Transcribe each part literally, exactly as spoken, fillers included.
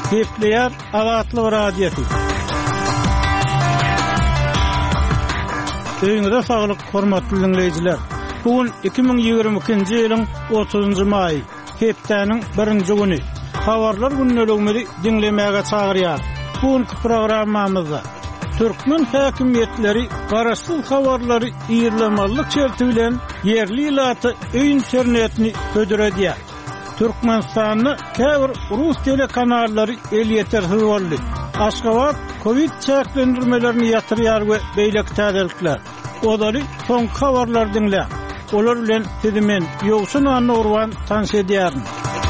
Gepleyer Azatlyk radiosu. Öňüňizde saglyk, hormatly dinleýijiler. Bugün iki bin ýygrimi ikinji ýylyň otuzynjy maý, hepdeniň birinji güni. Habarlar günnelegini dinlemäge çagyrýar. Bugünkü programmamyzda Türkmen häkimetleri garaşsyz habarlary ýerlemallyk çerti bilen yerli ilaty internetini hödüredýär. Türkmenistanyny käbir Rus telekanallary el ýetersiz boldy. Aşgabat Covid çäklendirmelerini ýatyrýar we beýleki täzelikler. Olary soň habarlar dinle. Olar bilen sizimen ýogsun anny urwan tanış edýärin.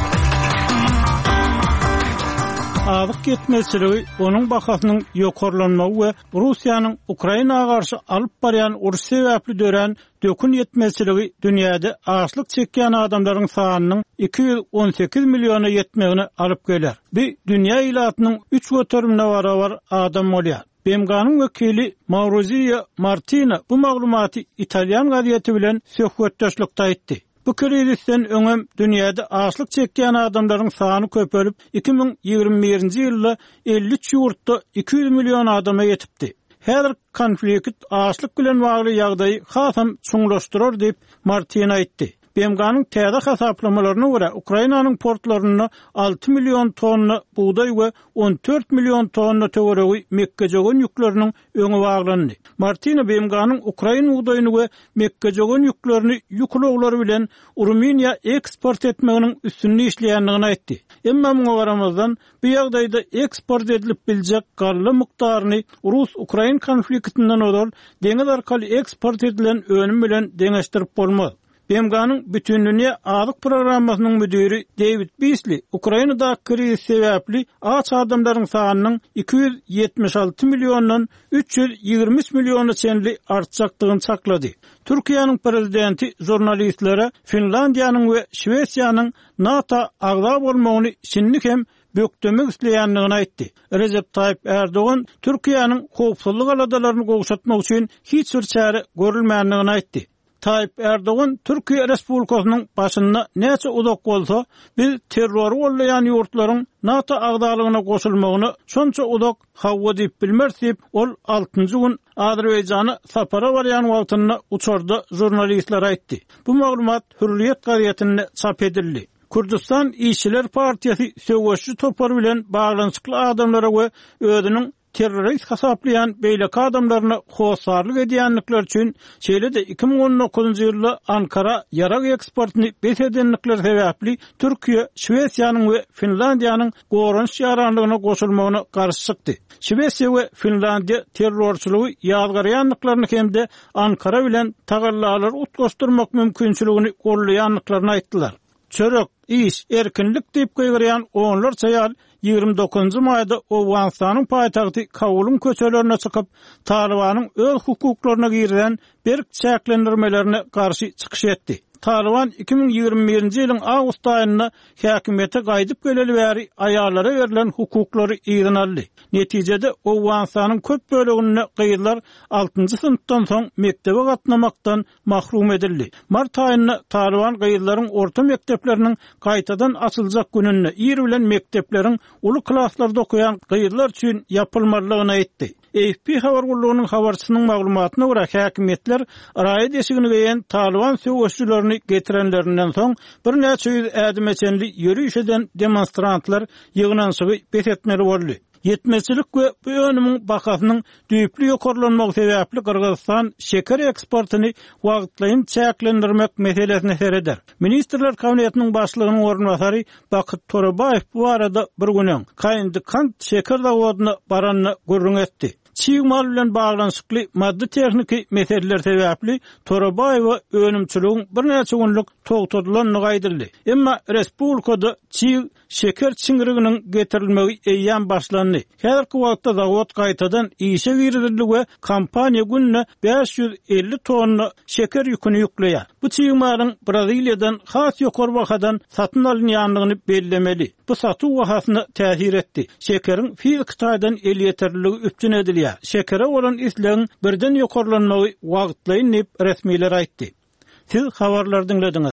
Azyk yetmezçiligi, onuň bahasynyň ýokarlanmagy we Russiýanyň Ukrainaga garşy alyp barýan uruş sebäpli dören dökün yetmezçiligi dünýäde açlyk çekýän adamlaryň sanynyň iki yüz on sekiz milliona ýetmegine alyp geler. Bu dünýä ilatynyň üç götürümine barabar adam bolýar. B M G'nyň wekili Maurizio Martina bu maglumaty Italyan gazieti bilen söhbetdeşlikde aýtdy. Bu krizisten öňem dünýäde açlyk çekýän adamlaryň sany köpelip iki bin ýygrimi birinji ýylda elli üç ýurtda iki yüz million adama ýetipdi. Häzir konflikt açlyk bilen bagly ýagdaýy hasam çuňlaşdyrar diýip Martina aýtdy. B M G'nyň täze hasaplamalarına göre Ukrainanyň portlaryna altı million tonna buğday we on dört million tonna töweregi mekkejogon ýükleriniň öňe baglandy. Martina B M G'nyň Ukraina buğdaýyny we mekkejogon ýüklerini ýüklöwleri bilen Ruminiýa eksport etmeginiň üstünde işleýändigini aýtdy. Emma muňa garamazdan bu ýagdaýda eksport edilip biljek garly mukdaryny Rus-Ukraina konfliktinden odal deňiz arkaly eksport edilen önüm bilen deňeşdirip bolmaz. B M G'nyň bütünlüğüne azyk programmasynyň müdiri David Beasley, Ukrainada kriz sebäpli aç adamlaryň sanynyň iki yüz ýetmiş alty milliondan üç yüz ýygrimi üç milliona çenli artjakdygyny çaklady. Türkiýanyň prezidenti jurnalistlere Finlandiýanyň we Şwesiýanyň NATO agza bolmagyny şinlik hem bökdemek isleýändigini aýtdy. Recep Tayyip Erdoğan Türkiýanyň howpsuzlyk aladalaryny gowşatmak üçin hiç bir çare görülmändigini aýtdy. Tayyip Erdoğan Türkiye Respublikasynyň başynda näçe uzak bolsa, biz terror bollayan ýurtlaryň NATO agdalygyna goşulmagyny şonça uzak hawwa diýip bilmez diýip ol altynjy gün Azerbaýjana sapara barýan wagtynda uçarda jurnalistler aýtdy. Bu maglumat Hürriyet gazetinde çap edildi. Kurdistan İşçiler Partiýasy söwüşçi topar bilen baglanyşykly adamlara we özüniň terrorist hasaplayan beýleki adamlaryna howsarlyk edýänlikler üçin şeýle-de iki bin on dokuzynjy ýylda Ankara ýarak eksportyny besedenlikler sebäpli Türkiýe, Şwesiýanyň we Finlandiýanyň gorunç ýaranlygyna goşulmagyna garşy çykdy. Şwesiýa we Finlandiýa terrorçylygy ýazgarýanlyklaryny hemde Ankara bilen tagallalar utgaşdyrmak mümkinçiligini gollaýanlyklaryny aýtdylar. Çörek, iş, erkinlik diýip goýgyrýan onlarça ýaly ýygrimi dokuzynjy maýda Owganistanyň paýtagty Kabulun köçelerine çykyp Talibanyň öz hukuklaryna girýän bir çäklendirmelerine garşy çykyş etdi. Taliban iki bin ýygrimi birinji ýylyň awgust aýynda häkimete gaýdyp geleli bäri aýallara berilen hukuklary ýygyň aldy. Netijede Owganistanyň köp böleginde gyýylar altynjy synpdan soň mektebe gatnamakdan mahrum edildi. Mart aýynda Taliban gyýylaryň orta mekdepleriniň gaýtadan açyljak gününe ýer bilen mekdepleriň uly klasslarda okuyan gyýylar üçin ýapylmalygyny aýtdy. A F P habar gullugynyň habarçysynyň maglumatyna görä häkimetler raýat eşigini geýen Taliban söwüşçülerini getirenlerinden soň bir näçe ýüz ädimeçenli ýürüýüş eden demonstrantlar ýygnanşygy besetmeli boldy. Yetmezçilik we bu önümiň bahasynyň düýpli ýokarlanmagy sebäpli Kyrgyzstan şeker eksportyny wagtlaýyn çäklendirmek meselesine sereder. Ministrler Kabinetiniň başlygynyň ornbasary Bakyt Torabayew bu arada bir günen Kaýyndy kant şeker zawadyna baranyny görüň etdi. Çiğmal bilen baglanyşykly maddi texniki meseleler sebäpli Torabayew önümçiligiň bir näçe günlük togtadylanyny gaýdyldy. Emma respublikada çiğ şeker çiňiriginiň getirilmegi eýýän başlandy. Häzirki wagtda zawod gaýtadan işe girildi we kompaniýa gününe beş yüz elli tonna şeker ýüküni ýükleýär. Bu çiğmalyň Braziliýadan has ýokary bahadan satyn alynýanlygyny bellemeli. Bu satuw bahasyna täsir etdi. Şekeriň fizik taýdan el ýeterliligi üpjün edilýär. Şekere bolan islegiň birden ýokarlanmagy wagtlaýyn diýip resmiler aýtdy. Siz habarlar dinlediňiz.